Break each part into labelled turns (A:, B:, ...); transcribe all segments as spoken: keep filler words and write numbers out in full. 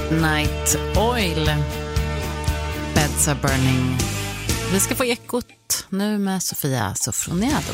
A: Night Oil, Beds Are Burning. Vi ska få ekot nu med Sofia Sofroniado.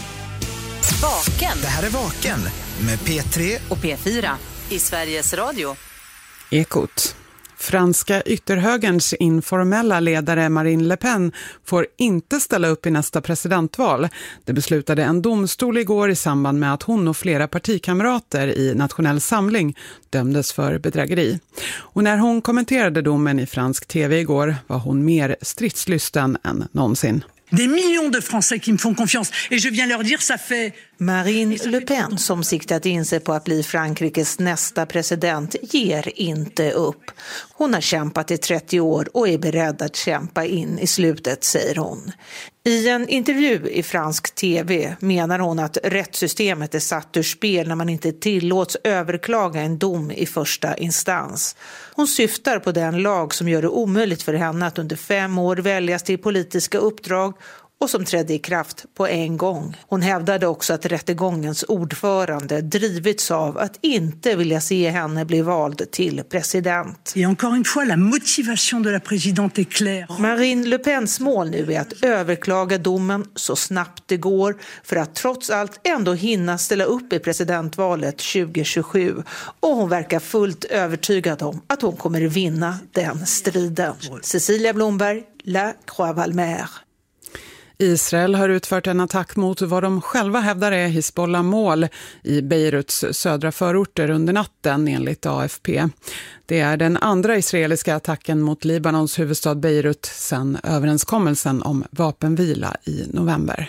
B: Vaken.
C: Det här är Vaken med P tre
B: och P fyra i Sveriges Radio.
D: Ekot. Franska ytterhögerns informella ledare Marine Le Pen får inte ställa upp i nästa presidentval. Det beslutade en domstol igår i samband med att hon och flera partikamrater i Nationell samling dömdes för bedrägeri. Och när hon kommenterade domen i fransk tv igår var hon mer stridslysten än någonsin.
E: Des millions de Français qui me font confiance et je viens leur dire ça fait.
F: Marine Le Pen, som siktat in sig på att bli Frankrikes nästa president, ger inte upp. Hon har kämpat i trettio år och är beredd att kämpa in i slutet, säger hon. I en intervju i fransk tv menar hon att rättssystemet är satt ur spel när man inte tillåts överklaga en dom i första instans. Hon syftar på den lag som gör det omöjligt för henne att under fem år väljas till politiska uppdrag och som trädde i kraft på en gång. Hon hävdade också att rättegångens ordförande drivits av att inte vilja se henne bli vald till president.
E: Et encore une fois, la motivation de la présidente est claire.
F: Marine Le Pens mål nu är att överklaga domen så snabbt det går för att trots allt ändå hinna ställa upp i presidentvalet tjugo tjugosju. Och hon verkar fullt övertygad om att hon kommer vinna den striden. Cecilia Blomberg, La Croix-Valmer.
D: Israel har utfört en attack mot vad de själva hävdar är Hizbollah-mål i Beiruts södra förorter under natten enligt A F P. Det är den andra israeliska attacken mot Libanons huvudstad Beirut sedan överenskommelsen om vapenvila i november.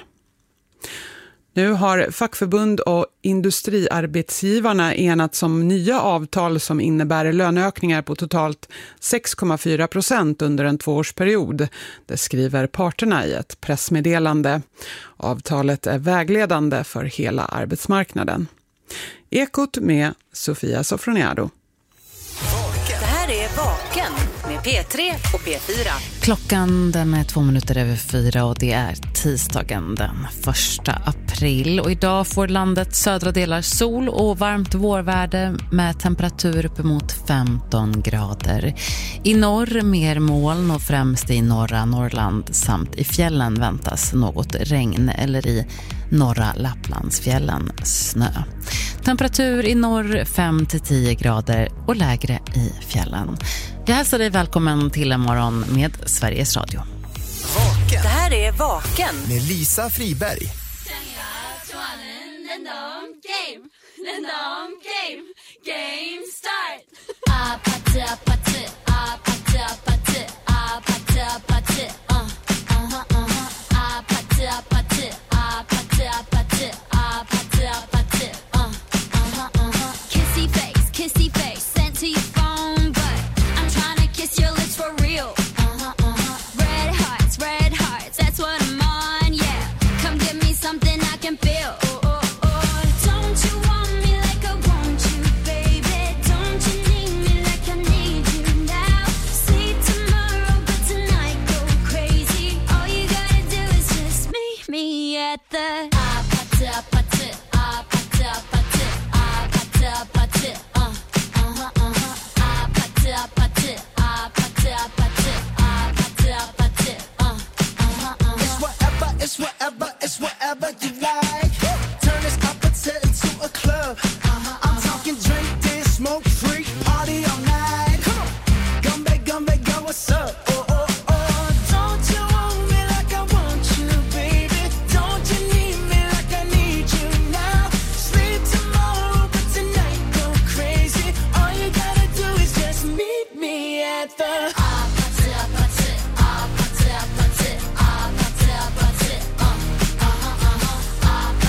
D: Nu har fackförbund och industriarbetsgivarna enats om nya avtal som innebär löneökningar på totalt sex komma fyra procent under en tvåårsperiod. Det skriver parterna i ett pressmeddelande. Avtalet är vägledande för hela arbetsmarknaden. Ekot med Sofia Sofroniado.
B: Det här är Vaken med P tre och P fyra.
A: Klockan den är två minuter över fyra och det är tisdagen den första april. Och idag får landets södra delar sol och varmt vårvärde med temperatur uppemot femton grader. I norr mer moln och främst i norra Norrland samt i fjällen väntas något regn eller i norra Lapplandsfjällen snö. Temperatur i norr fem till tio grader och lägre i fjällen. Jag hälsar dig välkommen till en morgon med Sveriges Radio.
C: Vaken.
B: Det här är Vaken
C: med Lisa Friberg.
G: Game start. Ah, party, party, ah, party, party, ah, party, party, uh, uh-huh, uh-huh, ah, party, party, ah, party, party, ah, party, party, uh, uh-huh, uh-huh. Kissy face, kissy face, sent to your phone, but I'm trying to kiss your lips for real. Uh-huh, uh-huh. Red hearts, red hearts, that's what I'm on, yeah. Come give me something I can feel. Oh, oh, oh. Don't you want me like I want you, baby? Don't you need me like I need you now? See tomorrow, but tonight go crazy. All you gotta do is just meet me at the ah, party, party, ah, party, party, ah, party, party, uh, uh-huh, uh-huh, ah, party, party, ah, party, party, ah, party, party, uh, uh-huh, uh-huh.
H: It's whatever, it's whatever, it's whatever you like. Turn this opposite into a club. Uh-huh, I'm talking drink, dance, smoke, freak, party all night. Come on, gumbe, gumbe, go, what's up? Oh, oh, oh, don't you want me like I want you, baby? Don't you need me like I need you now? Sleep tomorrow, but tonight go crazy. All you gotta do is just meet me at the
G: Ah, party, party, ah, party, party, ah, party, party, uh, uh-huh, uh-huh, ah,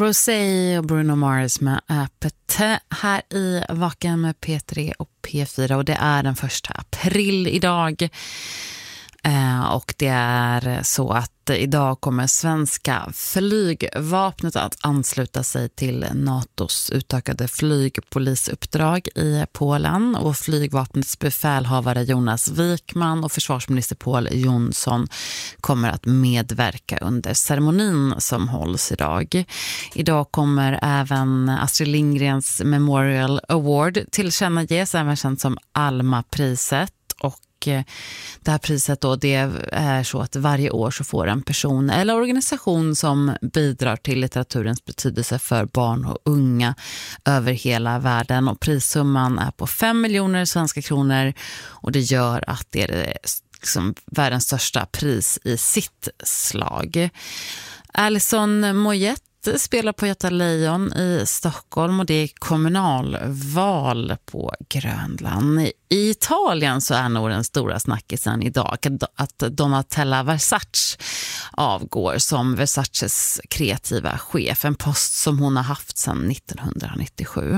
A: Rosé och Bruno Mars med Apete här i Vaken med P tre och P fyra, och det är den första april idag. Eh, och det är så att idag kommer svenska flygvapnet att ansluta sig till NATOs utökade flygpolisuppdrag i Polen, och flygvapnets befälhavare Jonas Wikman och försvarsminister Pål Jonsson kommer att medverka under ceremonin som hålls idag. Idag kommer även Astrid Lindgrens Memorial Award tillkännages, även känt som Alma-priset. Och det här priset då, det är så att varje år så får en person eller organisation som bidrar till litteraturens betydelse för barn och unga över hela världen, och prissumman är på fem miljoner svenska kronor, och det gör att det är liksom världens största pris i sitt slag. Alison Moyet spelar på Göta Lejon i Stockholm, och det är kommunalval på Grönland. I Italien så är nog den stora snackisen idag att Donatella Versace avgår som Versaces kreativa chef, en post som hon har haft sedan nittonhundranittiosju.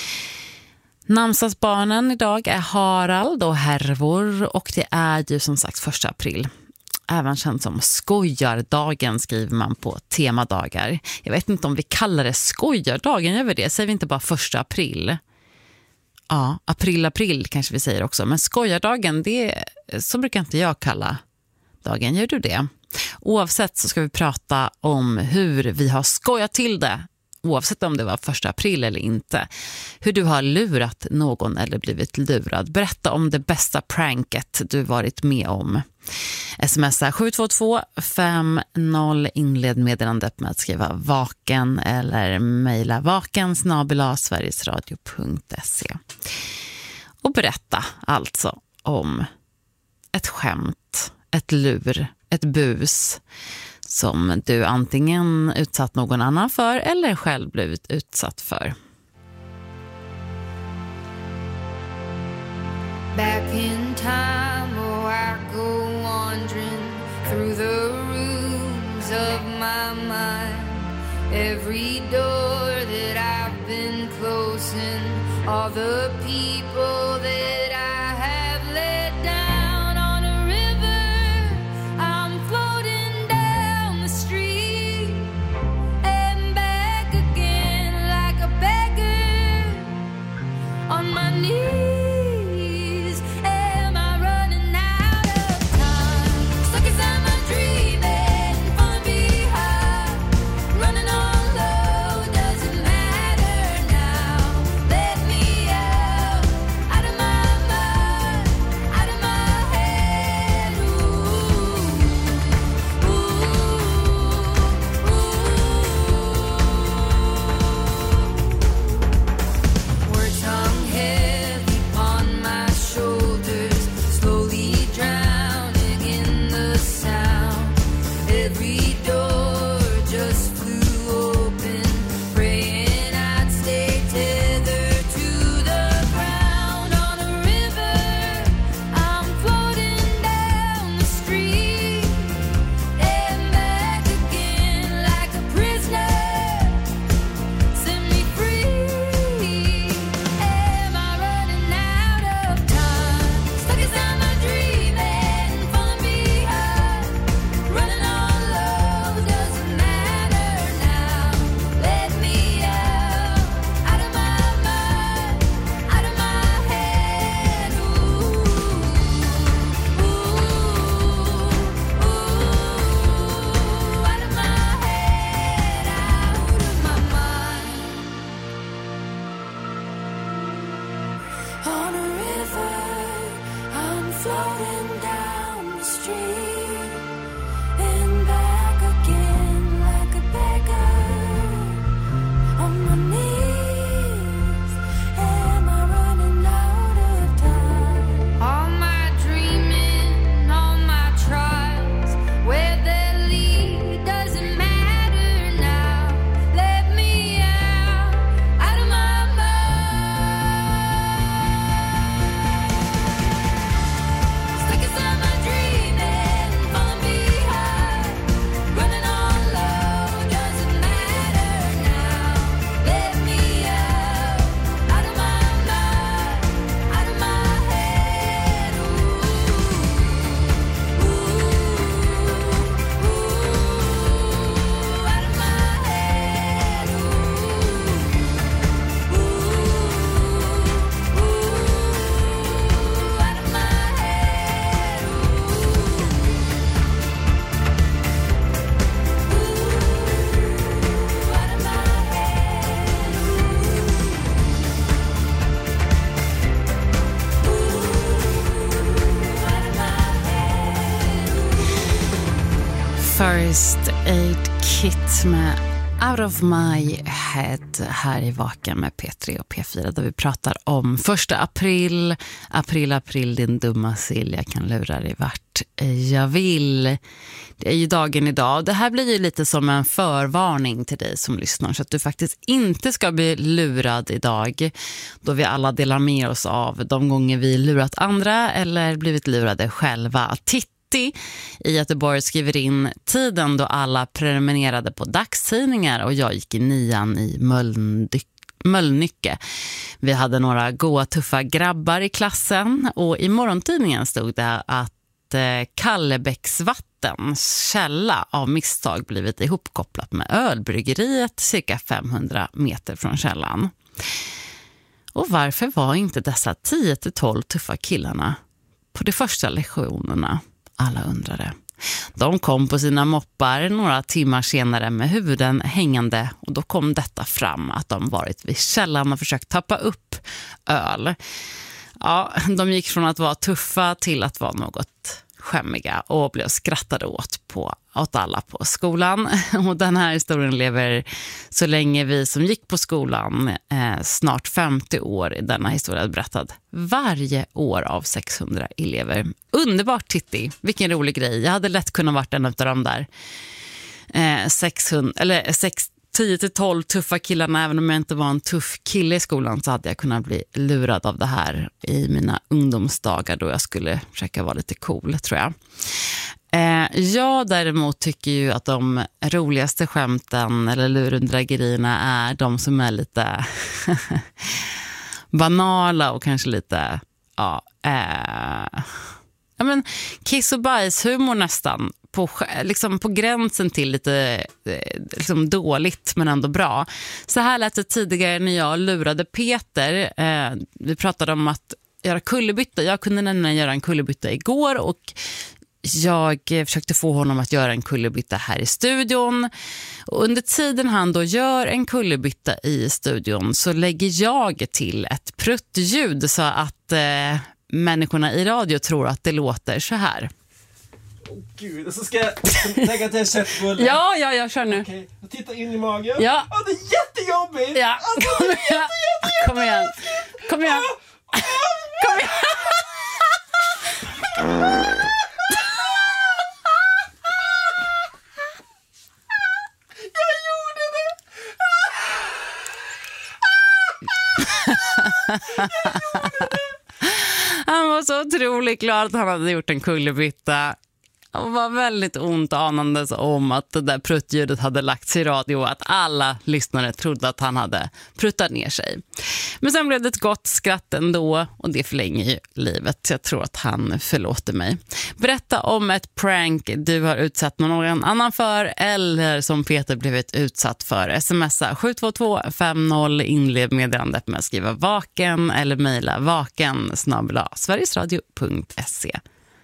A: Namnsdagsbarnen idag är Harald och Hervor, och det är ju som sagt första april. Även känd som skojardagen skriver man på temadagar. Jag vet inte om vi kallar det skojardagen, gör vi det? Säger vi inte bara första april? Ja, april, april kanske vi säger också. Men skojardagen, det, så brukar inte jag kalla dagen. Gör du det? Oavsett så ska vi prata om hur vi har skojat till det. Oavsett om det var första april eller inte. Hur du har lurat någon eller blivit lurad. Berätta om det bästa pranket du varit med om. Smsa sju två två fem noll, inled meddelandet med att skriva vaken eller mejla vaken snabel-a sverigesradio punkt se. Och berätta alltså om ett skämt, ett lur, ett bus som du antingen utsatt någon annan för eller själv blivit utsatt för.
I: Back in time, oh, I go wandering through the rooms of my mind. Every door that I've been closing, all the people that I have let down on a river. I'm floating down the street and back again like a beggar on my knees.
G: Out of my
A: First Aid Kit med Out of My Head här i Vaken med P tre och P fyra, där vi pratar om första april. April, april, din dumma sill, jag kan lura dig vart jag vill. Det är ju dagen idag. Det här blir ju lite som en förvarning till dig som lyssnar, så att du faktiskt inte ska bli lurad idag, då vi alla delar med oss av de gånger vi lurat andra eller blivit lurade själva. Titta i Göteborg skriver in: tiden då alla prenumererade på dagstidningar och jag gick i nian i Mölndyck. Möllnycke. Vi hade några goa tuffa grabbar i klassen och i morgontidningen stod det att eh, Kallebäcksvattens källa av misstag blivit ihopkopplat med ölbryggeriet cirka femhundra meter från källan. Och varför var inte dessa tio till tolv tuffa killarna på de första lektionerna? Alla undrade. De kom på sina moppar några timmar senare med huvuden hängande, och då kom detta fram att de varit vid källan och försökt tappa upp öl. Ja, de gick från att vara tuffa till att vara något skämmiga och blev skrattade åt på åt alla på skolan. Och den här historien lever så länge vi som gick på skolan, eh, snart femtio år i denna historia berättad varje år av sexhundra elever. Underbart, Titti, vilken rolig grej. Jag hade lätt kunnat varit en av de där eh, sexhundra eller sex tio till tolv tuffa killarna. Även om jag inte var en tuff kille i skolan så hade jag kunnat bli lurad av det här i mina ungdomsdagar, då jag skulle försöka vara lite cool, tror jag. Eh, jag däremot tycker ju att de roligaste skämten eller lurendrägerierna är de som är lite banala och kanske lite ja, eh, ja men kiss och bajshumor nästan. På, liksom på gränsen till lite liksom dåligt men ändå bra. Så här lät det tidigare när jag lurade Peter. Eh, vi pratade om att göra kullerbytta. Jag kunde nämligen göra en kullerbytta igår och jag försökte få honom att göra en kullerbytta här i studion. Och under tiden han då gör en kullerbytta i studion så lägger jag till ett pruttljud så att eh, människorna i radio tror att det låter så här.
J: Åh gud, och så ska jag lägga till en köttbulle.
A: Ja, ja, jag kör nu.
J: Okej, jag tittar in i magen.
A: Ja.
J: Åh, det är jättejobbigt.
A: Ja,
J: alltså,
A: kom,
J: det är
A: igen.
J: jätte, jätte,
A: kom igen. Kom igen. Kom igen.
J: Jag gjorde det. Jag gjorde det.
A: Han var så otroligt glad att han hade gjort en kullerbytta. Och var väldigt ont anandes om att det där pruttljudet hade lagts i radio och att alla lyssnare trodde att han hade pruttat ner sig. Men sen blev det ett gott skratt ändå, och det förlänger ju livet. Jag tror att han förlåter mig. Berätta om ett prank du har utsatt någon annan för eller som Peter blivit utsatt för. Smsa sju två två fem noll, inled meddelandet med att skriva vaken eller mejla vaken snabel-a sverigesradio punkt se.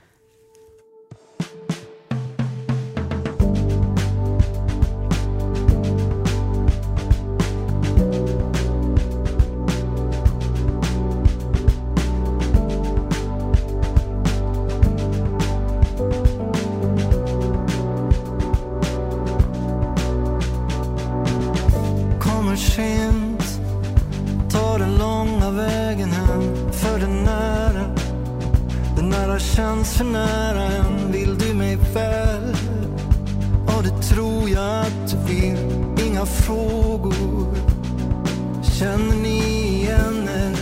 H: Sent, ta den långa vägen hem, för den nära, den nära känns för nära än. Vill du mig väl? Ja, det tror jag att du vill. Inga frågor. Känner ni igen er?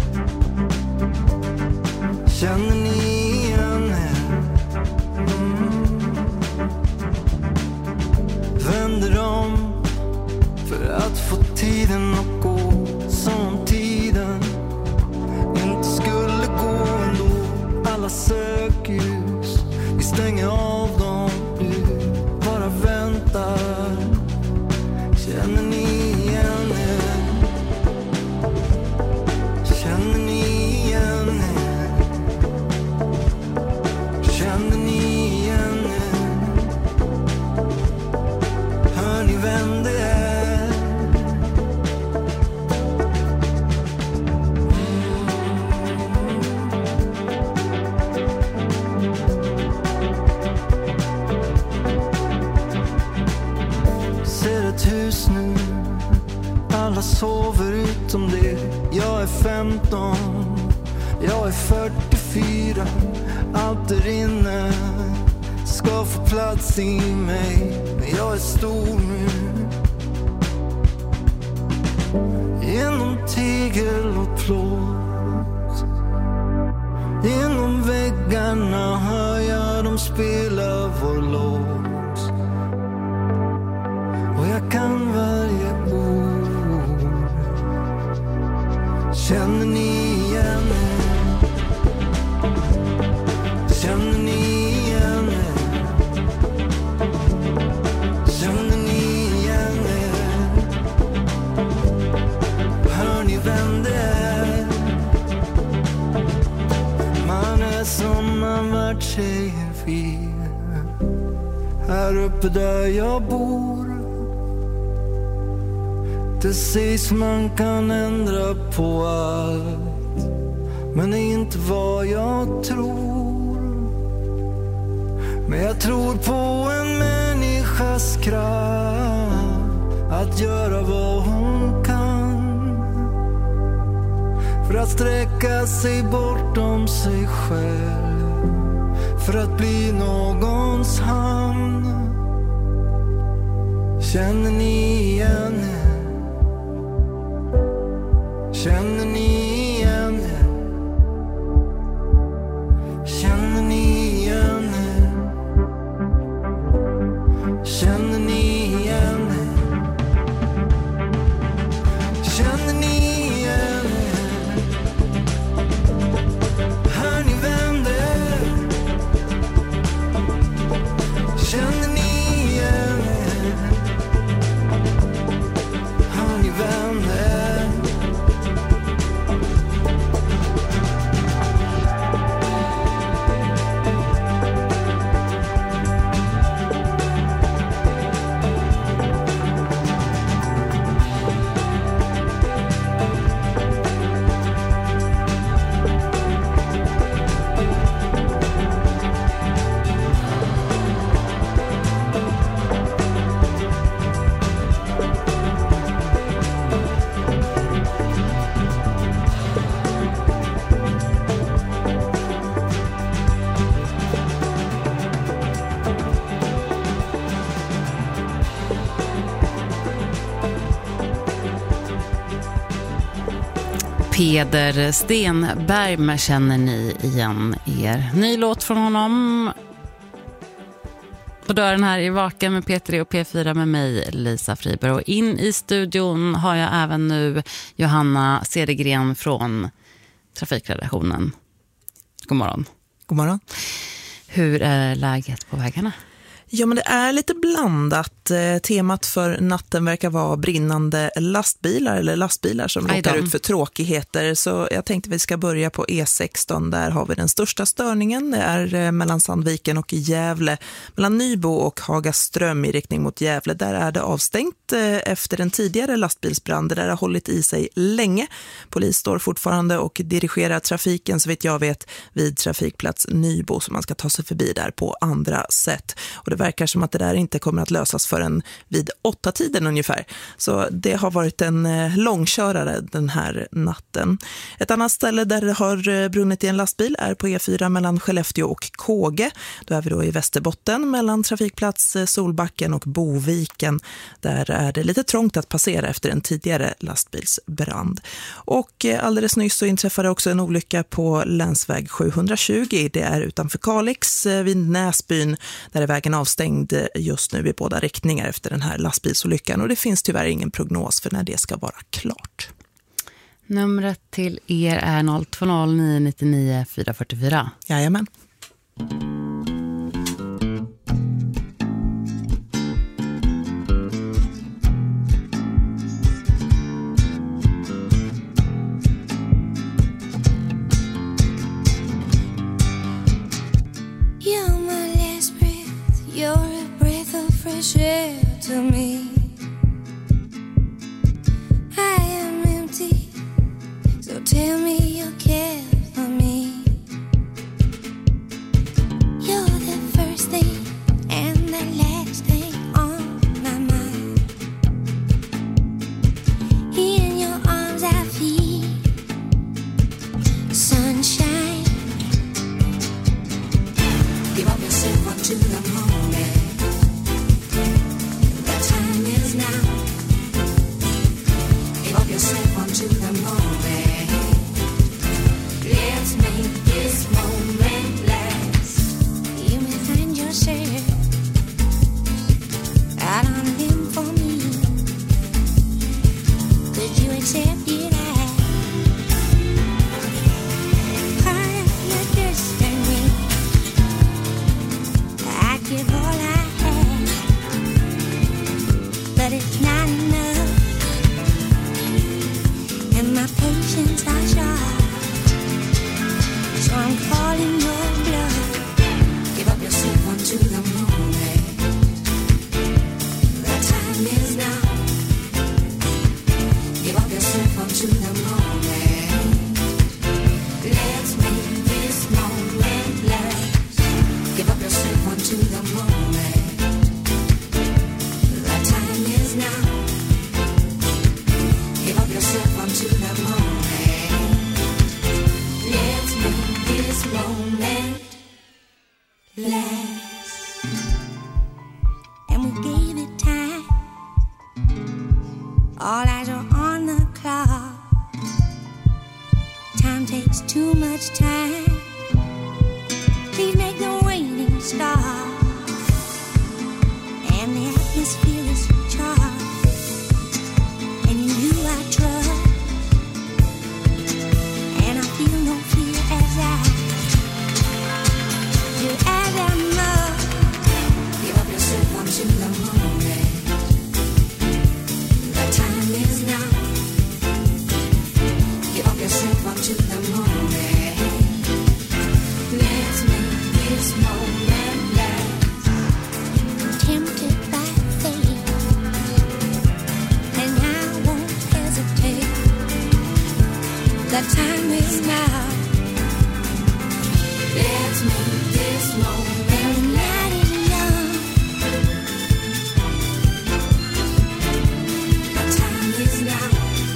H: Känner ni igen er? Mm. Vänder om för att få tiden att gå, som tiden inte skulle gå ändå. Alla sökljus, vi stänger av dem nu, bara väntar. Känner ni igen er? Känner ni igen er? Känner ni igen er? Hör ni vem det är? ett hus nu. Alla sover utom det. Jag är femton, jag är fyrtiofyra. Allt där inne ska få plats i mig. Men jag är stor nu. Genom tegel och plåt, genom väggarna hör jag dem spela vår låt. Och jag kan varje ord. Känner ni igen er? Känner ni igen er? Känner ni igen er? Hör ni vem det är? Man är som man vart säger fel. Här uppe där jag bor, det sägs man kan ändra på allt, men det är inte vad jag tror. Men jag tror på en människas kraft att göra vad hon kan, för att sträcka sig bortom sig själv, för att bli någons hamn. Känner ni igen er? Känner ni igen er? Känner ni igen er? Känner ni igen er? Känner ni igen er? Hör ni vem det är? Känner ni igen er? Hör ni vem det är?
A: Peder Stenberg med Känner ni igen er. Ny låt från honom på dörren här i Vaken med P tre och P fyra med mig, Lisa Friberg. Och in i studion har jag även nu Johanna Cedergren från Trafikredaktionen. God morgon.
K: God morgon.
A: Hur är läget på vägarna?
K: Ja, men det är lite blandat. Temat för natten verkar vara brinnande lastbilar eller lastbilar som råkar ut för tråkigheter. Så jag tänkte vi ska börja på E sexton. Där har vi den största störningen. Det är mellan Sandviken och Gävle. Mellan Nybo och Hagaström i riktning mot Gävle. Där är det avstängt efter en tidigare lastbilsbrand. Där har hållit i sig länge. Polis står fortfarande och dirigerar trafiken, så vet jag vet, vid trafikplats Nybo, så man ska ta sig förbi där på andra sätt. Och det verkar som att det där inte kommer att lösas förrän vid åtta tiden ungefär. Så det har varit en långkörare den här natten. Ett annat ställe där det har brunnit i en lastbil är på E fyra mellan Skellefteå och Kåge. Då är vi då i Västerbotten mellan trafikplats Solbacken och Boviken. Där är det lite trångt att passera efter en tidigare lastbilsbrand. Och alldeles nyss så inträffade också en olycka på länsväg sjuhundratjugo. Det är utanför Kalix vid Näsbyn, där är vägen avstängd just nu i båda riktningar efter den här lastbilsolyckan, och det finns tyvärr ingen prognos för när det ska vara klart.
A: Numret till er är noll två noll nio nio nio fyra fyra fyra.
K: Jajamän.
I: Fresh air to me. I am empty, so tell me you care for me.
G: but it's not enough. And my patience are short, so I'm calling your bluff. Give up yourself onto the moment. The time is now. Give up yourself onto the moment. Let's make this moment last. Give up yourself onto the moment. The time is now. Give up yourself onto the moment. Let's make this moment last. And we gave it time. All eyes are on the clock. Time takes too much time. Please make the waiting stop. And the atmosphere is charged. And in you I trust. And I feel no fear as I do as I must. Give up yourself onto the moment. The time is now. Give up yourself onto the moment. Let's make this moment last. Tempted by fate, and I won't hesitate. The time is now. Let's make this moment not enough. The time is now.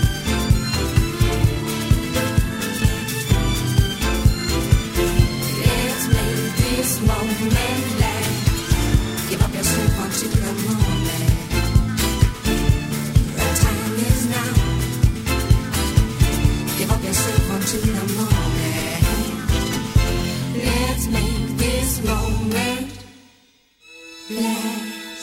G: Let's make this moment last. Give up yourself onto the moment. The time is now. Give up yourself onto the moment. Let's make this moment last.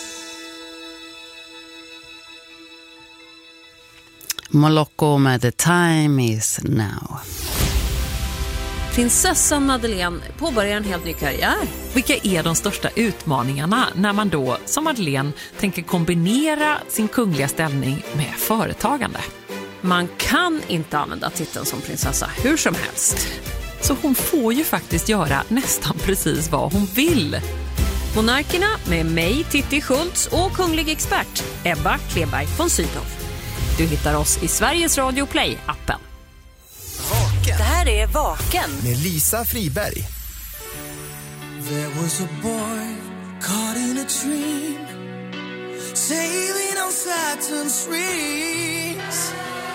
A: Moloko med The Time Is Now.
L: Prinsessan Madeleine påbörjar en helt ny karriär.
M: Vilka är de största utmaningarna när man då, som Madeleine, tänker kombinera sin kungliga ställning med företagande?
L: Man kan inte använda titeln som prinsessa hur som helst.
M: Så hon får ju faktiskt göra nästan precis vad hon vill.
L: Monarkerna med mig, Titti Schultz, och kunglig expert Ebba Kleberg von Sydow. Du hittar oss i Sveriges Radio Play-appen.
B: Det här är Vaken
C: med Lisa Friberg.
H: There was a boy caught in a dream, sailing on Saturn's rings.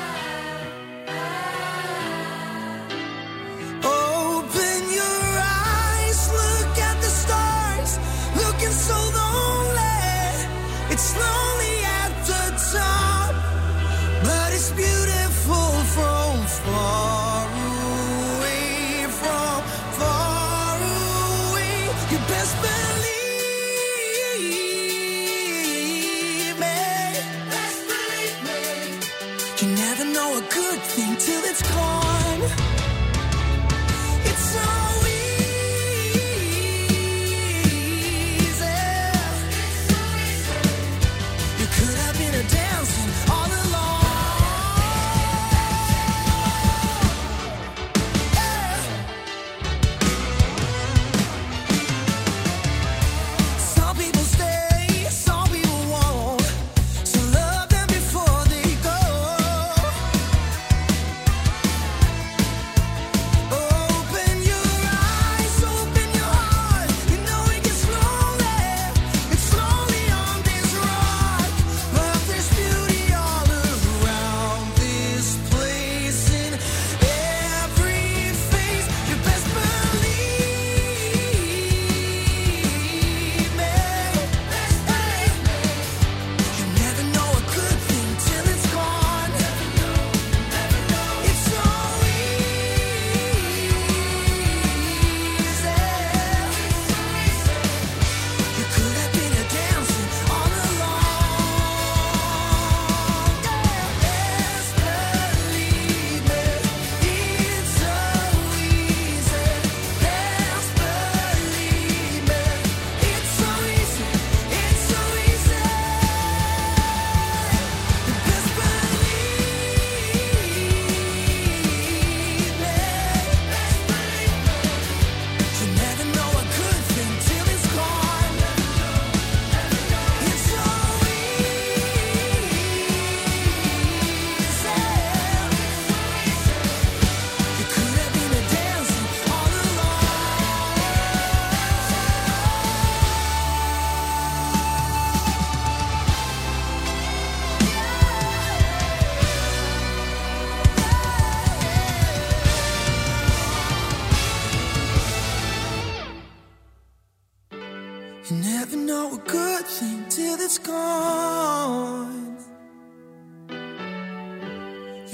H: Open your eyes, look at the stars, looking so lonely. It's lonely at the top, but it's beautiful from far away, from far away. You best believe me, best believe me. You never know a good thing till it's gone. It's so easy. You could have been a dancing all along.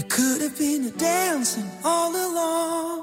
H: could have been a dancing all along.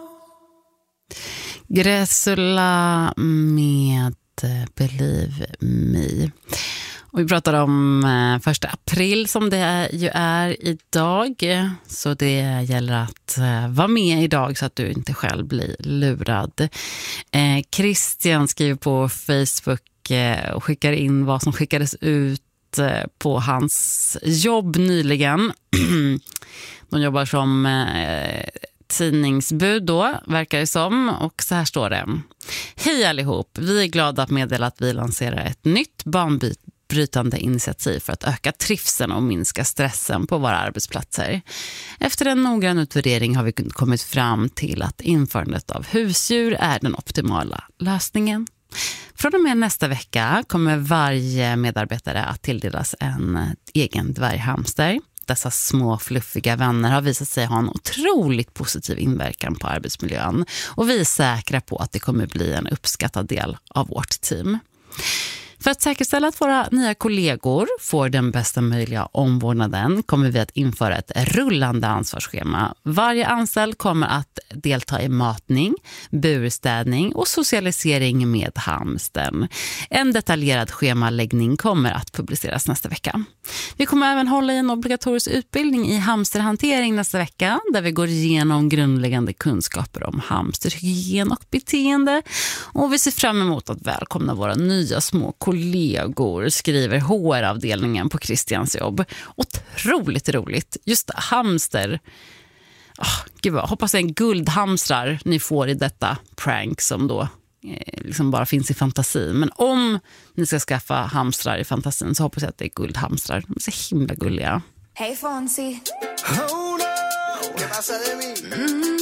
A: Gräsula med Believe Me. Och vi pratar om eh, första april som det ju är idag. Så det gäller att eh, vara med idag så att du inte själv blir lurad. Eh, Christian skriver på Facebook eh, och skickar in vad som skickades ut eh, på hans jobb nyligen. De jobbar som eh, tidningsbud då, verkar det som. Och så här står det. Hej allihop, vi är glada att meddela att vi lanserar ett nytt banbrytande initiativ för att öka trivseln och minska stressen på våra arbetsplatser. Efter en noggrann utvärdering har vi kommit fram till att införandet av husdjur är den optimala lösningen. Från och med nästa vecka kommer varje medarbetare att tilldelas en egen dvärghamster. Dessa små fluffiga vänner har visat sig ha en otroligt positiv inverkan på arbetsmiljön och vi är säkra på att det kommer bli en uppskattad del av vårt team. För att säkerställa att våra nya kollegor får den bästa möjliga omvårdnaden kommer vi att införa ett rullande ansvarsschema. Varje anställd kommer att delta i matning, burstädning och socialisering med hamstern. En detaljerad schemaläggning kommer att publiceras nästa vecka. Vi kommer även hålla i en obligatorisk utbildning i hamsterhantering nästa vecka där vi går igenom grundläggande kunskaper om hamsterhygien och beteende. Och vi ser fram emot att välkomna våra nya små kollegor, skriver H R-avdelningen på Christians jobb. Otroligt roligt. Just hamster. Oh, gud, jag hoppas det är en guldhamstrar ni får i detta prank som då eh, liksom bara finns i fantasin. Men om ni ska skaffa hamstrar i fantasin så hoppas jag att det är guldhamstrar. De är så himla gulliga.
N: Hej Fonzie.
H: Oh no, ¿qué pasa de mí? Mm.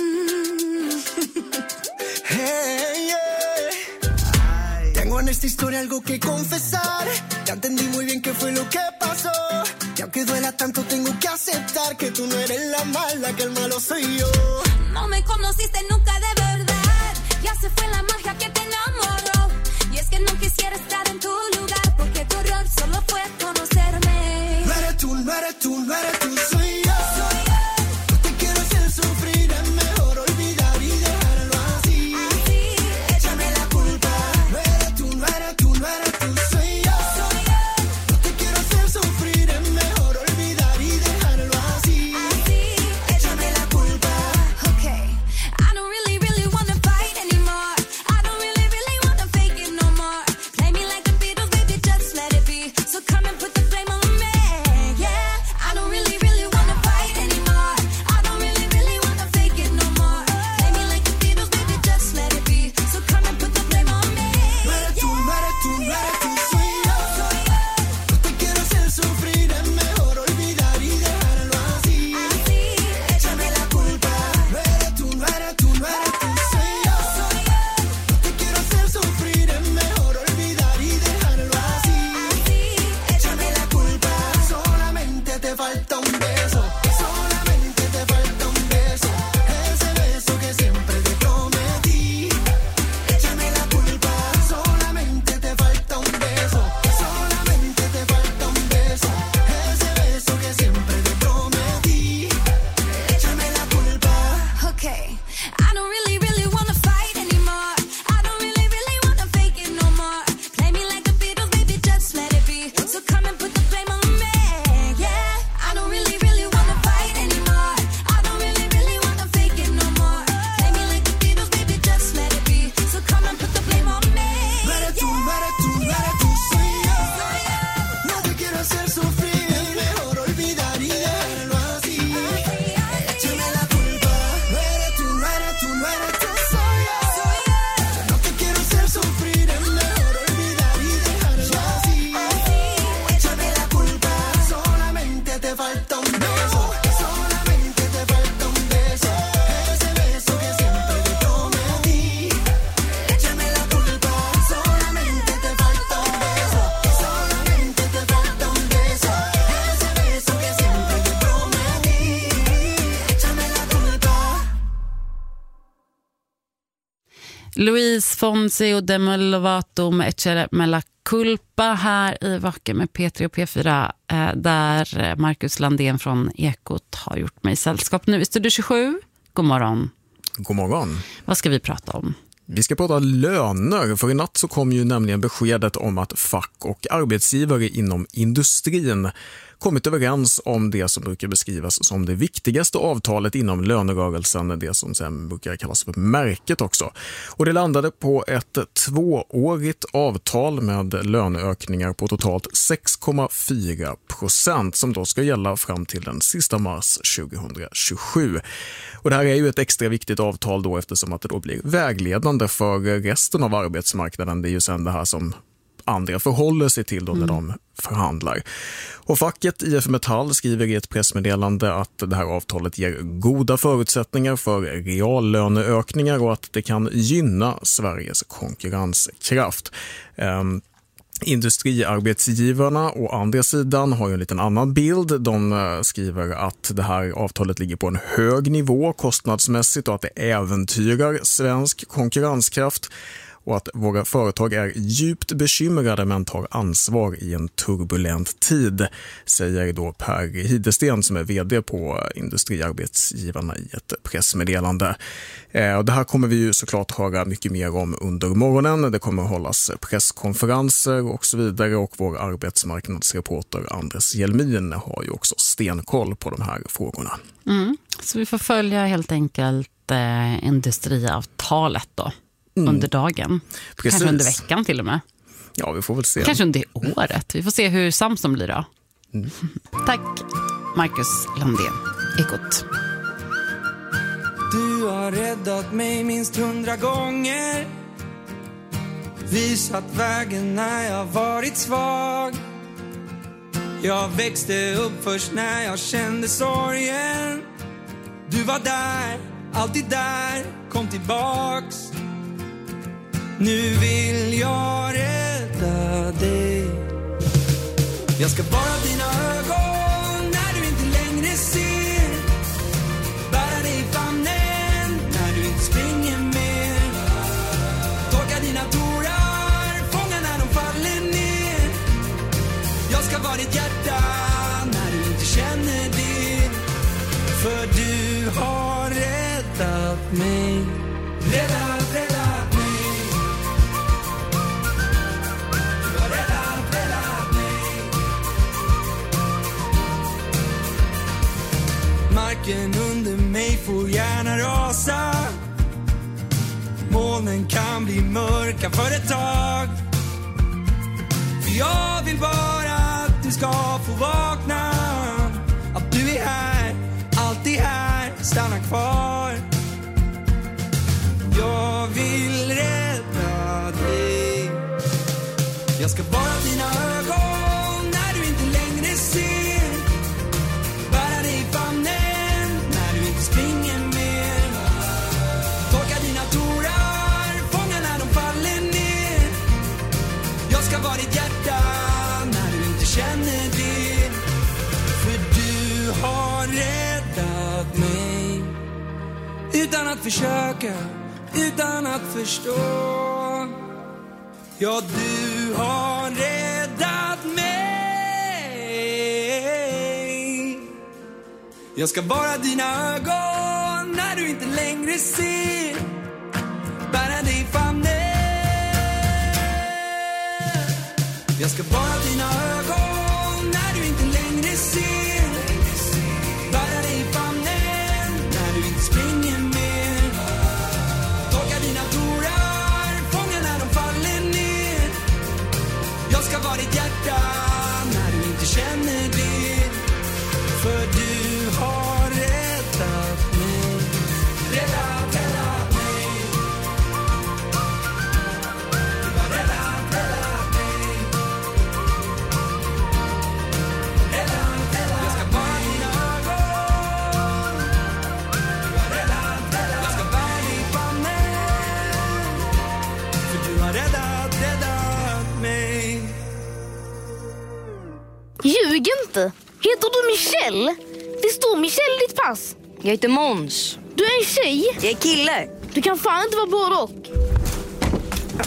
H: Hey, yeah. Tengo en esta historia algo que confesar. Ya entendí muy bien qué fue lo que pasó. Y aunque duela tanto tengo que aceptar que tú no eres la mala, que el malo soy yo.
N: No me conociste nunca de verdad. Ya se fue la magia que te enamoró. Y es que no quisiera estar en tu lugar porque tu error solo fue conocerme.
H: No eres tú, no eres tú, no eres tú, soy yo. Soy yo. No te quiero hacer sufrir, es mejor olvidar y dejarlo así. Así, échame la culpa. No eres tú, no eres tú, no eres tú, soy yo. Soy yo. No te quiero hacer sufrir, es mejor olvidar y dejarlo así. Así, échame la culpa.
N: Okay, I don't really, really wanna fight anymore. I don't really, really wanna fake it no more. Play me like the Beatles, baby, just let it be. So come and
A: Luis Fonsi och Demi Lovato med Ecce Mella Culpa här i Vaken med P tre och P fyra, där Marcus Landén från Ekot har gjort mig sällskap nu i Studio tjugosju. God morgon.
O: God morgon.
A: Vad ska vi prata om?
O: Vi ska prata löner, för i natt så kom ju nämligen beskedet om att fack och arbetsgivare inom industrin kommit överens om det som brukar beskrivas som det viktigaste avtalet inom lönerörelsen, det som sen brukar kallas för märket också. Och det landade på ett tvåårigt avtal med löneökningar på totalt sex komma fyra procent som då ska gälla fram till den sista mars tjugohundratjugosju. Och det här är ju ett extra viktigt avtal då, eftersom att det då blir vägledande för resten av arbetsmarknaden. Det är ju sen det här som andra förhåller sig till då när mm. de förhandlar. Och facket I F Metall skriver i ett pressmeddelande att det här avtalet ger goda förutsättningar för reallöneökningar och att det kan gynna Sveriges konkurrenskraft. Um, Industriarbetsgivarna å andra sidan har ju en liten annan bild. De skriver att det här avtalet ligger på en hög nivå kostnadsmässigt och att det äventyrar svensk konkurrenskraft. Och att våra företag är djupt bekymrade men tar ansvar i en turbulent tid, säger då Per Hidesten som är vd på Industriarbetsgivarna i ett pressmeddelande. Eh, och det här kommer vi ju såklart höra mycket mer om under morgonen. Det kommer hållas presskonferenser och så vidare, och vår arbetsmarknadsreporter Anders Hjelmin har ju också stenkoll på de här frågorna.
A: Mm. Så vi får följa helt enkelt eh, industriavtalet då. Mm. Under dagen. Precis. Kanske under veckan till och med.
O: Ja, vi får väl se.
A: Kanske under året. Vi får se hur sams de blir då. Mm. Tack, Marcus Landén, Ekot.
P: Du har räddat mig minst hundra gånger. Visat vägen när jag varit svag. Jag växte upp först när jag kände sorgen. Du var där, alltid där, kom tillbaks. Nu vill jag rädda dig. Jag ska vara dina ögon när du inte längre ser. Bära dig i famnen när du inte springer mer. Torka dina tårar, fånga när de faller ner. Jag ska vara ditt hjärta när du inte känner det. För du har räddat mig. Räddat, räddat. Marken under mig får gärna rasa. Molnen kan bli mörka för ett tag. För jag vill bara att du ska få vakna. Att du är här, alltid här, stanna kvar. Jag vill rädda dig. Jag ska vara dina ögon när du inte längre ser. Bära dig i famnen springer mer. Torka dina tårar, fånga när de faller ner. Jag ska vara ditt hjärta när du inte känner det. För du har räddat mig. Utan att försöka, utan att förstå. Ja, du har räddat mig. Jag ska vara dina ögon när du inte längre ser. Bära dig i famnen. Jag ska vara dina ögon när du inte längre ser. Bära dig i famnen när du inte springer mer. Torka dina tårar, fånga när de faller ner. Jag ska vara ditt hjärta när du inte känner det. För du har räddat mig. Räddat, räddat mig. Du har räddat, räddat mig. Räddat, räddat. Jag ska vara dina ögon. Du har räddat, räddat. Jag ska bära dig i famnen. För du har räddat, räddat mig.
Q: Ljug inte. Heter du Michelle? Det står Michelle i ditt pass.
R: Jag heter Måns.
Q: Du är en tjej.
R: Jag är kille.
Q: Du kan fan inte vara både och.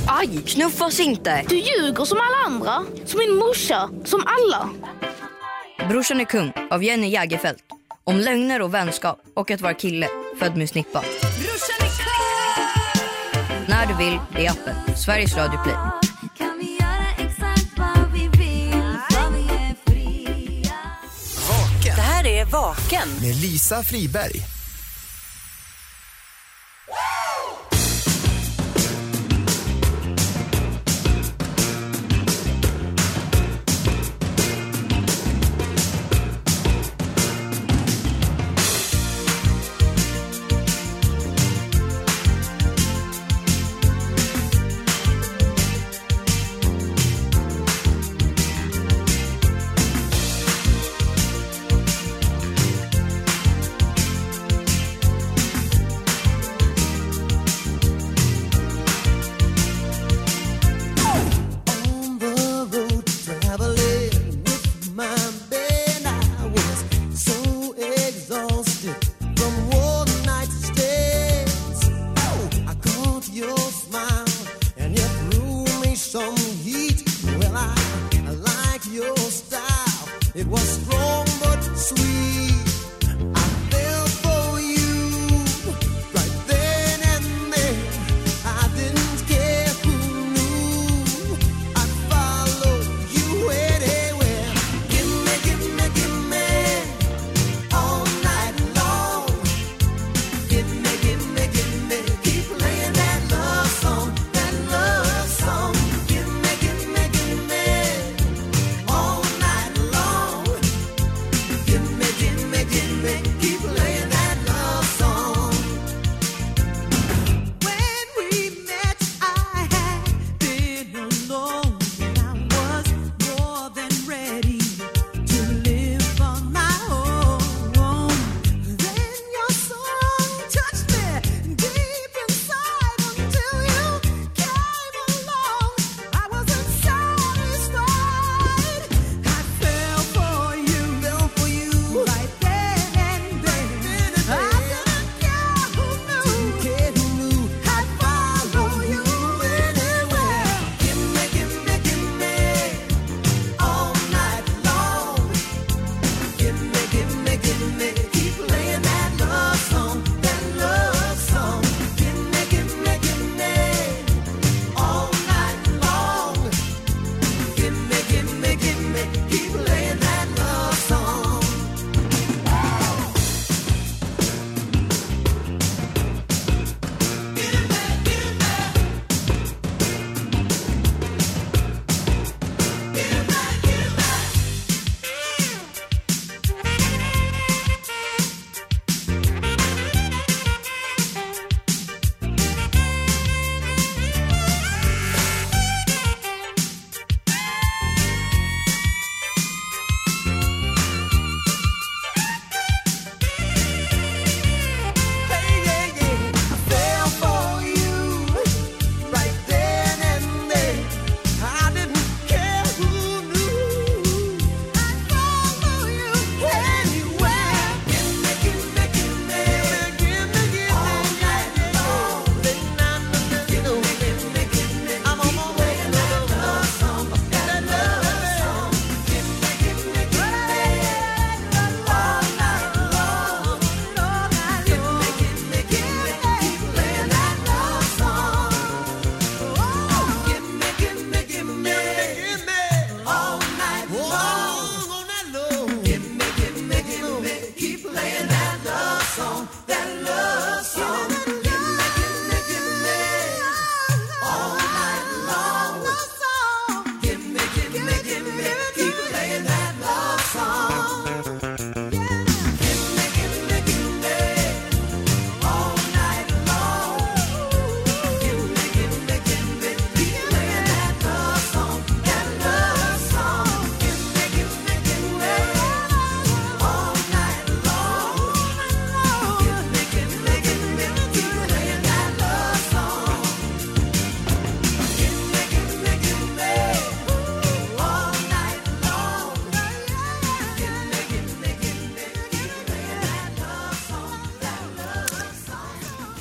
R: Aj, knuffas inte.
Q: Du ljuger som alla andra. Som min morsa. Som alla.
R: Brorsan är kung av Jenny Jägerfeld. Om lögner och vänskap och att vara kille född med snippa.
N: Brorsan är kung.
R: När du vill i appen Sveriges Radio Play.
N: Kan vi göra exakt vad vi vill, för vi är fria.
B: Vaken. Det här är Vaken.
C: Med Lisa Friberg.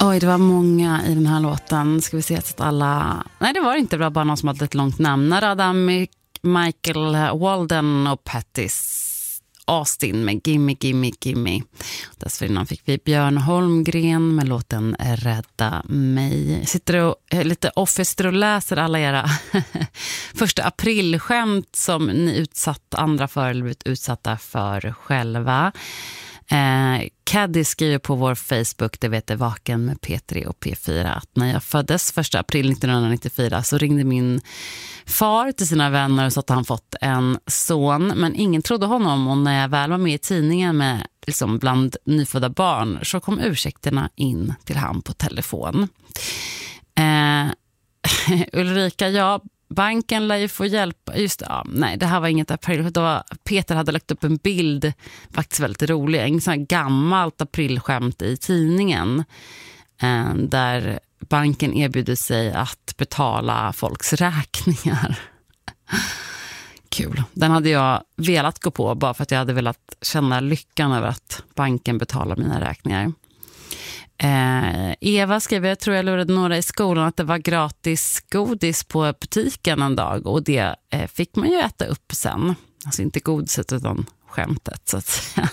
A: Oj, det var många i den här låten. Ska vi se att alla... Nej, det var inte bra, bara någon som hade ett långt namn. Adam, Michael Walden och Patti Austin med Gimme, Gimme, Gimme. Dessförinnan fick vi Björn Holmgren med låten Rädda mig. Jag sitter och lite officer och läser alla era första aprilskämt som ni utsatt andra för eller blivit utsatta för själva. Eh, Caddy skriver på vår Facebook, det vet jag, Vaken med P tre och P fyra, att när jag föddes första april nittonhundranittiofyra så ringde min far till sina vänner och sa att han fått en son, men ingen trodde honom, och när jag väl var med i tidningen med liksom bland nyfödda barn så kom ursäkterna in till han på telefon. eh, Ulrika, ja, banken lär ju få hjälp. Just det, ja, nej, det här var inget april. Då Peter hade lagt upp en bild, faktiskt väldigt rolig, en sån här gammalt aprilskämt i tidningen eh, där banken erbjuder sig att betala folks räkningar. Kul. Den hade jag velat gå på bara för att jag hade velat känna lyckan över att banken betalar mina räkningar. Eh, Eva skrev, jag tror jag lurade några i skolan att det var gratis godis på butiken en dag, och det eh, fick man ju äta upp sen. Alltså inte godiset utan skämtet, så att säga.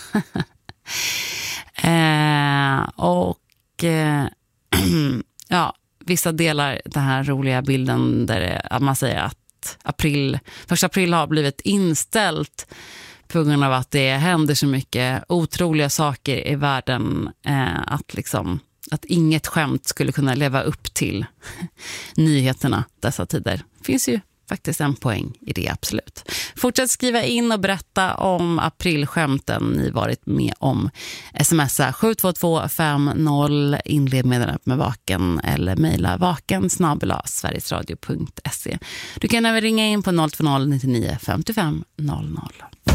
A: eh, och eh, ja, vissa delar den här roliga bilden där det, man säger att april, första april har blivit inställt på grund av att det händer så mycket otroliga saker i världen, eh, att liksom att inget skämt skulle kunna leva upp till nyheterna dessa tider. Finns ju faktiskt en poäng i det, absolut. Fortsätt skriva in och berätta om aprilskämten ni varit med om. Smsa sju två två fem noll, inled meddelandet med Vaken eller mejla vaken snabel-a sverigesradio punkt se. Du kan även ringa in på noll två noll nittionio femtiofem noll noll.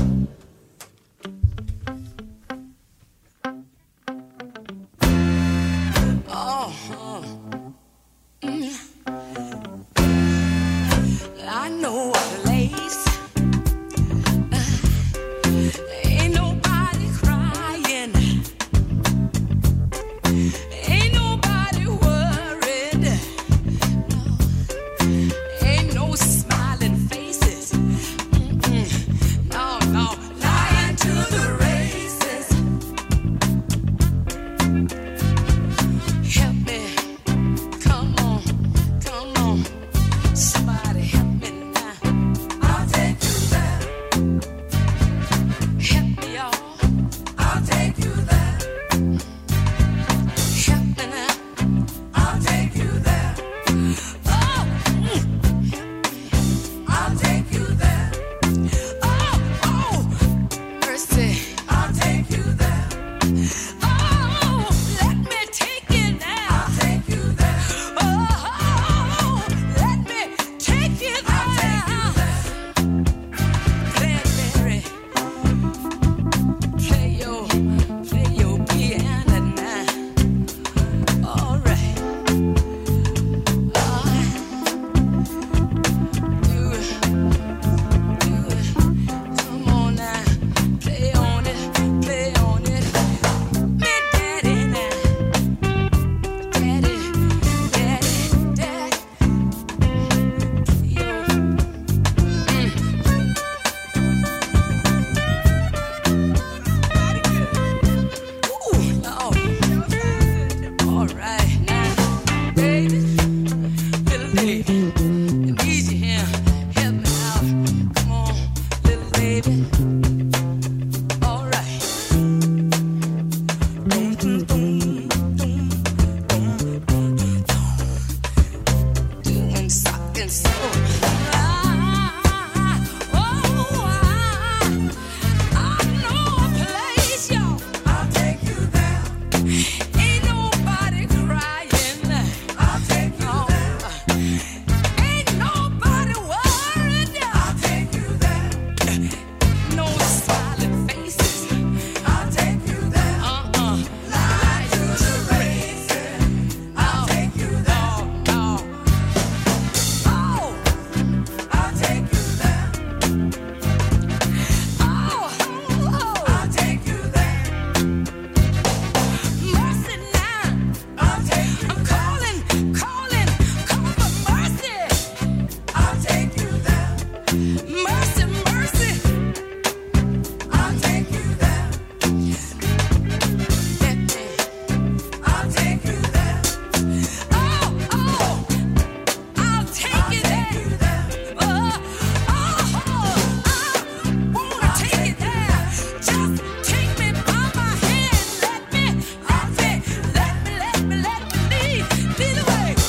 H: I know a place. Uh, ain't nobody crying. Ain't nobody worried. No. Ain't no smiling faces. Mm-mm. No, no.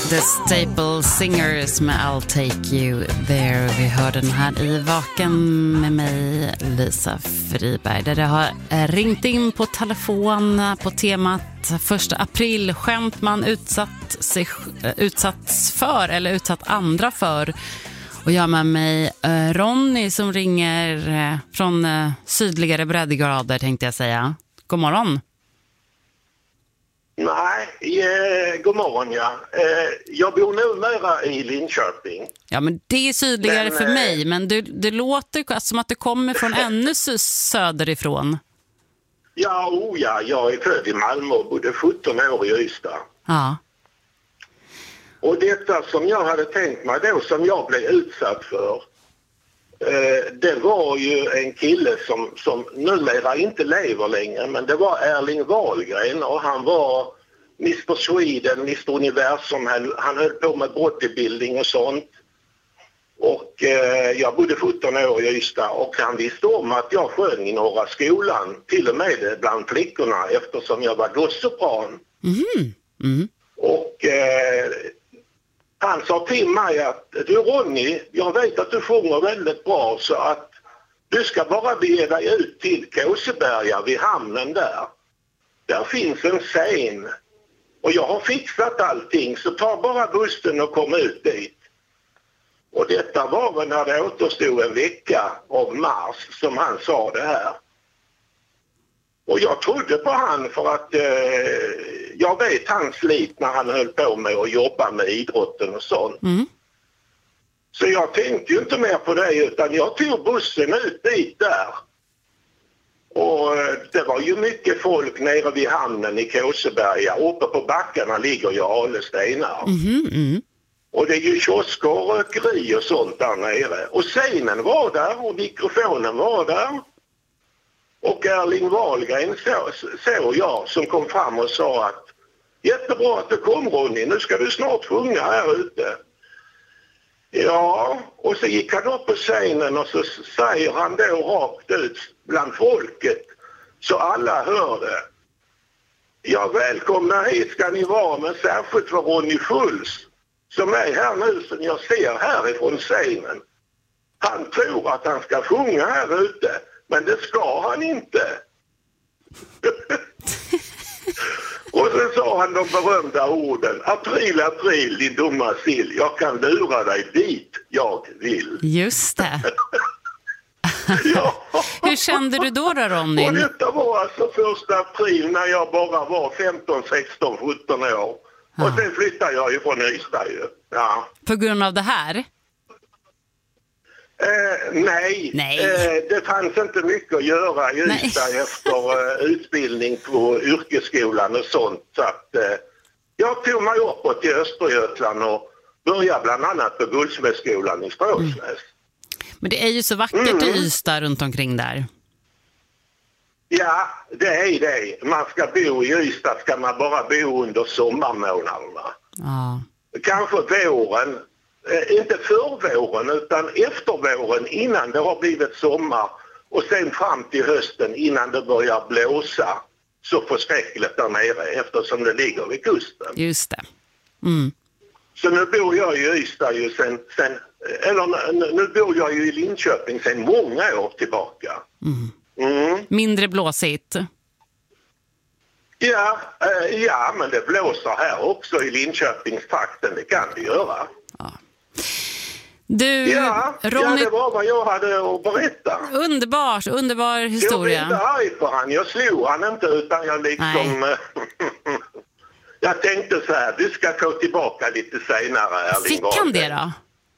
A: The Staple Singers med I'll Take You There. Vi hör den här i Vaken med mig, Lisa Friberg, där det har ringt in på telefon på temat första april, skämt man utsatt sig, utsatts för eller utsatt andra för. Och jag har med mig Ronny som ringer från sydligare breddgrader, tänkte jag säga. God morgon.
S: Nej, eh, god morgon ja. Eh, jag bor numera i Linköping.
A: Ja, men det är sydligare men, för mig, men det, det låter som att det kommer från ännu söderifrån.
S: Ja, oh ja, jag är född i Malmö och bodde sjutton år i Ystad.
A: Ja.
S: Och detta som jag hade tänkt mig då, som jag blev utsatt för, eh, det var ju en kille som, som numera inte lever längre, men det var Erling Wahlgren och han var mister Sweden, mister Universum, han, han höll på med bodybuilding och sånt. Och eh, jag bodde sjutton år i Ystad och han visste om att jag sjöng i Norra skolan, till och med bland flickorna, eftersom jag var gossopran.
A: Mm. Mm.
S: Och eh, han sa till mig att du Ronny, jag vet att du sjunger väldigt bra, så att du ska bara bege dig ut till Kåseberga vid hamnen där. Där finns en scen och jag har fixat allting, så ta bara bussen och kom ut dit. Och detta var väl när det återstod en vecka av mars som han sa det här. Och jag trodde på han för att eh, jag vet hans slit när han höll på med att jobba med idrotten och sånt.
A: Mm.
S: Så jag tänkte ju inte mer på det, utan jag tog bussen ut dit där. Och eh, det var ju mycket folk nere vid hamnen i Kåseberga. Uppe på backarna ligger ju Alestenar.
A: Mm. Mm.
S: Och det är ju kiosker och rökeri och sånt där nere. Och scenen var där och mikrofonen var där. Och Erling Wahlgren så, så jag som kom fram och sa att jättebra att du kom Ronny, nu ska du snart sjunga här ute. Ja, och så gick han upp på scenen och så säger han då rakt ut bland folket så alla hörde. Ja, välkomna hit ska ni vara, men särskilt för Ronny Schultz som är här nu som jag ser härifrån scenen. Han tror att han ska sjunga här ute. Men det ska han inte. Och så sa han de berömda orden. April, april, din dumma sill. Jag kan lura dig dit jag vill.
A: Just det.
S: Ja.
A: Hur kände du då då, Ronny?
S: Och detta var alltså första april när jag bara var femton, sexton, sjutton år. Ja. Och sen flyttade jag ju från Ystad ju. Ja.
A: På grund av det här?
S: Eh, nej,
A: nej.
S: Eh, det fanns inte mycket att göra i Ystad efter eh, utbildning på yrkesskolan och sånt. Så att, eh, jag tog mig uppåt till Östergötland och började bland annat på Guldsmedsskolan i Stråsnäs. Mm.
A: Men det är ju så vackert mm. i Ystad runt omkring där.
S: Ja, det är det. Man ska bo i Ystad, ska man bara bo under sommarmånaderna.
A: Ja.
S: Kanske våren. Eh, inte för våren utan efter våren innan det har blivit sommar och sen fram till hösten innan det börjar blåsa så förskräckligt där nere eftersom det ligger vid kusten.
A: Just det. Mm.
S: Så nu bor jag i Ystad ju sen, sen eller nu bor jag ju i Linköping sen många år tillbaka.
A: Mm.
S: Mm.
A: Mindre blåsigt.
S: Ja, eh, ja, men det blåser här också i Linköpingstrakten, det kan det göra.
A: Ja. Du,
S: ja,
A: Ronny...
S: ja, det var vad jag hade att berätta.
A: Underbart, underbar historia.
S: Jag blev inte arg på han, jag slog han inte utan jag liksom... jag tänkte så här, du ska gå tillbaka lite senare. Erling
A: Fick han det då?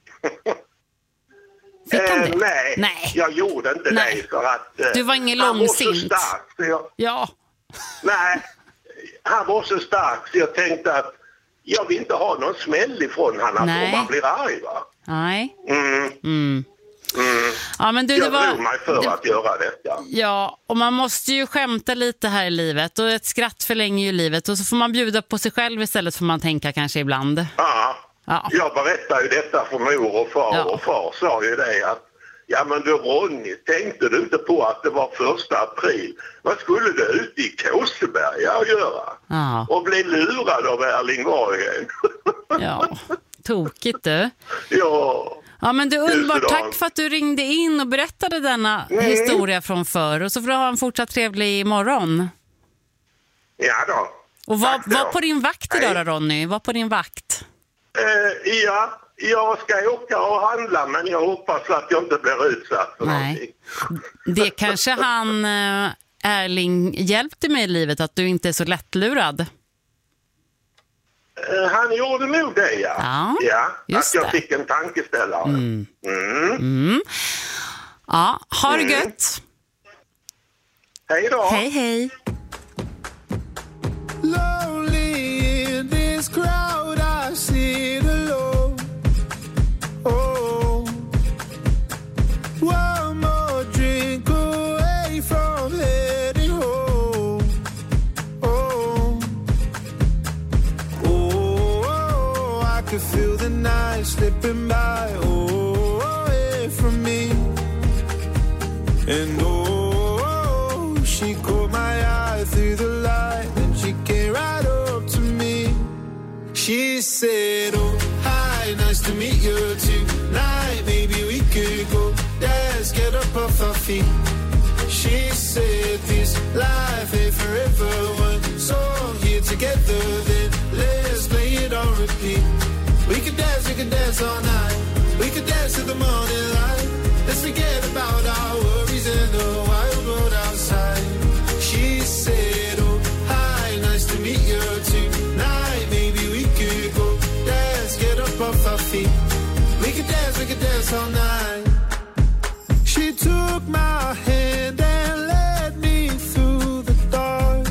S: Fick han det? Eh, nej, nej, jag gjorde inte nej. det för att... Eh,
A: du var ingen långsint.
S: Han var så stark, så jag...
A: Ja.
S: Nej, han var så stark så jag tänkte att jag vill inte ha någon smäll ifrån han att om man blir arg, va?
A: Nej.
S: Mm.
A: Mm.
S: Mm.
A: Ja, men du,
S: jag
A: det var...
S: drog mig för
A: det...
S: att göra detta.
A: Ja, och man måste ju skämta lite här i livet och ett skratt förlänger ju livet och så får man bjuda på sig själv istället för man tänka kanske ibland.
S: Ja,
A: ja.
S: Jag berättade ju detta för mor och far ja. och far sa ju det att ja men du Ronny, tänkte du inte på att det var första april? Vad skulle du ute i Kåseberga göra?
A: Ja.
S: Och bli lurad av Erling Wahlgren?
A: Ja, tokigt du.
S: Ja.
A: Ja, men du, underbart.
S: Just det,
A: Tack för att du ringde in och berättade denna
S: Mm.
A: historia från förr. Och så får du ha en fortsatt trevlig morgon.
S: Ja då.
A: Och var,
S: Tack då.
A: var på din vakt idag
S: Hej.
A: då, Ronny? Var på din vakt.
S: Eh, ja, jag ska åka och handla, men jag hoppas att jag inte blir utsatt för
A: Nej. Det kanske han eh, Erling hjälpte mig i livet, att du inte är så lättlurad.
S: Eh, han gjorde nog det, ja.
A: Ja,
S: ja
A: just
S: att jag
A: det.
S: fick en tankeställare.
A: Mm.
S: Mm.
A: Mm. Ja, ha det
S: Mm.
A: gött.
S: Hej då.
A: Hej, hej.
H: Lonely in this crowd, I sit alone. Oh, one more drink away from heading home. Oh, oh, I can feel the night slipping by. Oh, away from me. And oh, she caught my eye through the light, and she came right up to me. She said, oh, hi, nice to meet you tonight. Maybe we could go dance, get up off our feet. She said, this life ain't forever. One song here together, then let's play it on repeat. We could dance, we could dance all night. We could dance till the morning light. Let's forget about our worries and the wild world outside. She said, oh, hi, nice to meet you tonight. Maybe we could go dance, get up off our feet. We could dance, we could dance all night. She took my hand and led me through the dark.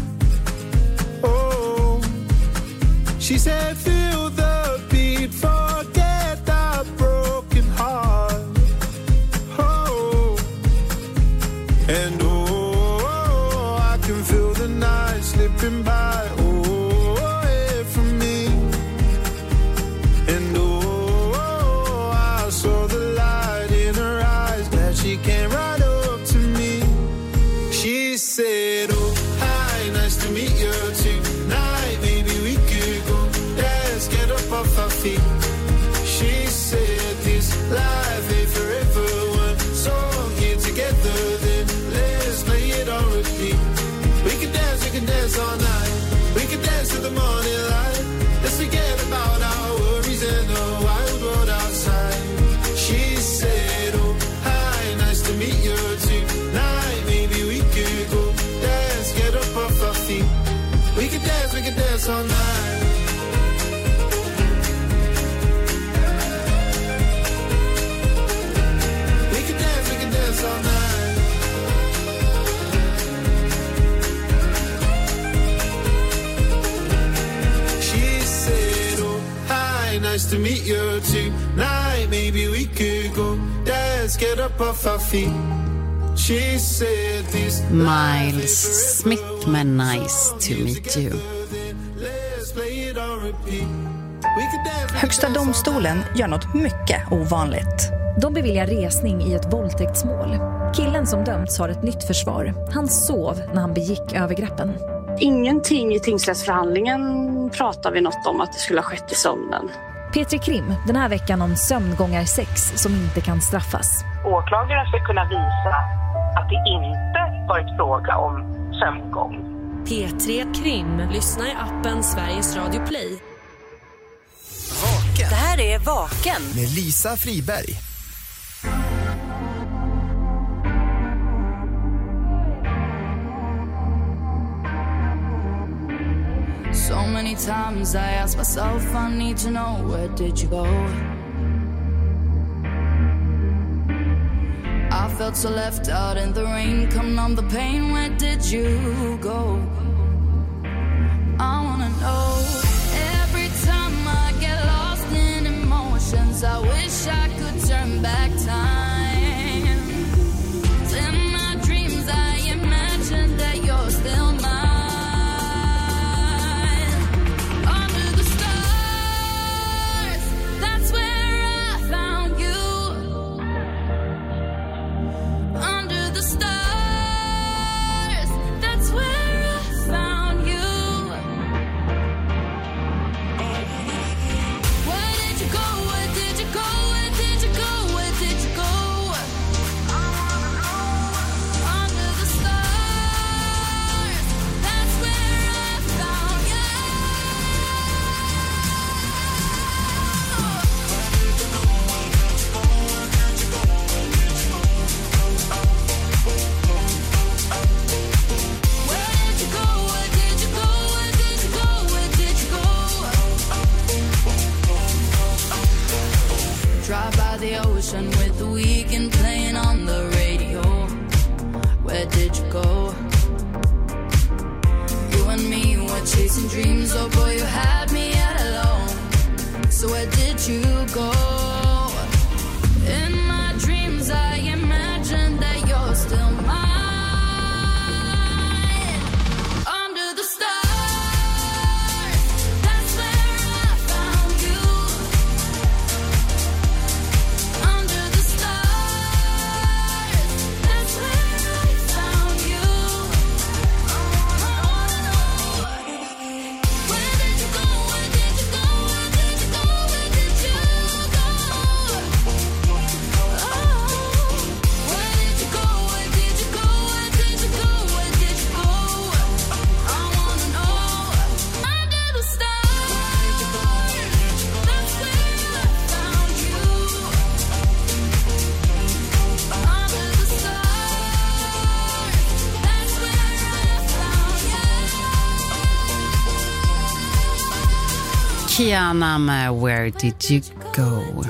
H: Oh, she said, feel the beat, forget the broken heart. Oh, and oh, I can feel the night slipping by. Oh, away from me. And oh, I saw the light in her eyes. Glad she came right up to me. She said, oh, hi, nice to meet you tonight. Maybe we could go dance, get up off our feet. She said, this life ain't forever. One song here together, then let's play it on repeat. We can dance, we can dance all night. We can dance till the morning light. Let's forget about our worries and the wild world outside. She said, oh, hi, nice to meet you tonight. Maybe we could go dance, get up off our feet. We can dance, we can dance all night. We can dance, we can dance all night. She said, oh, hi, nice to meet you tonight. Maybe we could go dance, get up off our feet. She said this
A: Miles Smith med Nice to meet you.
H: let's play it on repeat. We could dance,
T: Högsta domstolen gör något mycket ovanligt.
U: De beviljar resning i ett våldtäktsmål. Killen som dömts har ett nytt försvar. Han sov när han begick övergreppen.
V: Ingenting i tingsrättsförhandlingen pratar vi något om att det skulle ha skett i sömnen.
U: Petri Krim, den här veckan om sömngångarsex som inte kan straffas.
W: Åklagaren ska kunna visa att det inte varit fråga om sömngång.
L: P tre Krim, lyssna i appen Sveriges Radio Play.
B: Det här är Vaken
C: med Lisa Friberg.
I: So many times I ask myself, I need to know, where did you go? I felt so left out in the rain, come numb the pain, where did you go? I wanna know, every time I get lost in emotions, I wish I could turn back time. In my dreams I imagine that you're still mine. Under the stars, that's where I found you. Under the stars, that's where chasing dreams, oh boy, you had me at hello. So where did you go? In my dreams I imagine that you're still mine. Under the stars, that's where I found you. Under the stars, that's where I found you. Where did you go? Where did you go? Where did you go? Where did you go?
A: Kiana med Where Did You Go?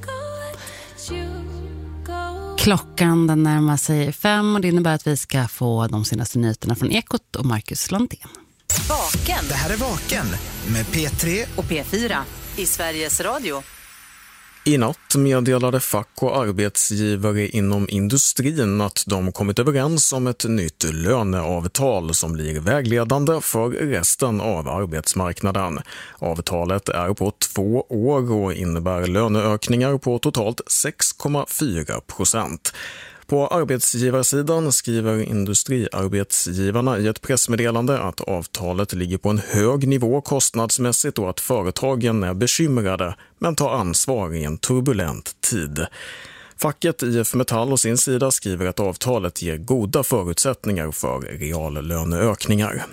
A: Klockan den närmar sig fem och det innebär att vi ska få de senaste nyheterna från Ekot och Marcus Landén.
B: Vaken.
C: Det här är Vaken med P tre
B: och P fyra i Sveriges Radio.
O: I natt meddelade fack och arbetsgivare inom industrin att de kommit överens om ett nytt löneavtal som blir vägledande för resten av arbetsmarknaden. Avtalet är på två år och innebär löneökningar på totalt sex komma fyra procent. På arbetsgivarsidan skriver industriarbetsgivarna i ett pressmeddelande att avtalet ligger på en hög nivå kostnadsmässigt och att företagen är bekymrade men tar ansvar i en turbulent tid. Facket I F Metall och sin sida skriver att avtalet ger goda förutsättningar för reallöneökningar.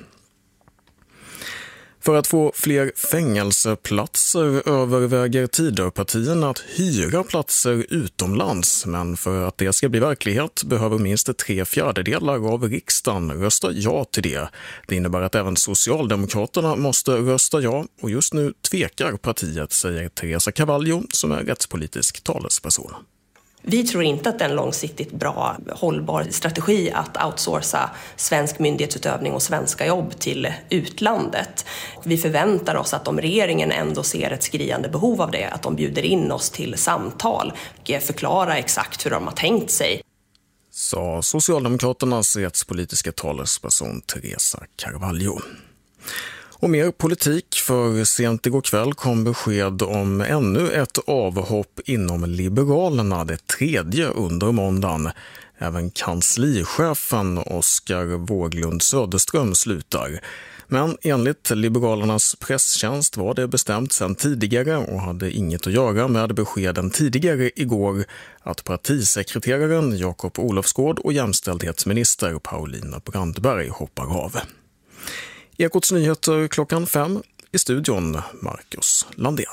O: För att få fler fängelseplatser överväger Tidöpartierna att hyra platser utomlands, men för att det ska bli verklighet behöver minst tre fjärdedelar av riksdagen rösta ja till det. Det innebär att även Socialdemokraterna måste rösta ja och just nu tvekar partiet, säger Teresa Carvalho som är rättspolitisk talesperson.
D: Vi tror inte att det är en långsiktigt bra, hållbar strategi att outsourca svensk myndighetsutövning och svenska jobb till utlandet. Vi förväntar oss att om regeringen ändå ser ett skriande behov av det, att de bjuder in oss till samtal och förklara exakt hur de har tänkt sig.
O: Sa Socialdemokraternas rättspolitiska talesperson Teresa Carvalho. Och mer politik, för sent igår kväll kom besked om ännu ett avhopp inom Liberalerna, det tredje under måndagen. Även kanslichefen Oskar Wåglund Söderström slutar. Men enligt Liberalernas presstjänst var det bestämt sedan tidigare och hade inget att göra med beskeden tidigare igår att partisekreteraren Jakob Olofsgård och jämställdhetsminister Paulina Brandberg hoppar av. Ekots nyheter klockan fem, i studion Marcus Landén.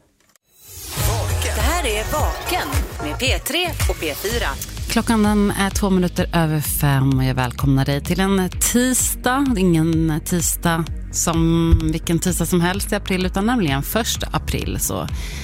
B: Det här är Vaken med P tre och P fyra.
A: Klockan den är två minuter över fem och jag välkomnar dig till en tisdag. Ingen tisdag som vilken tisdag som helst i april utan nämligen första april. Så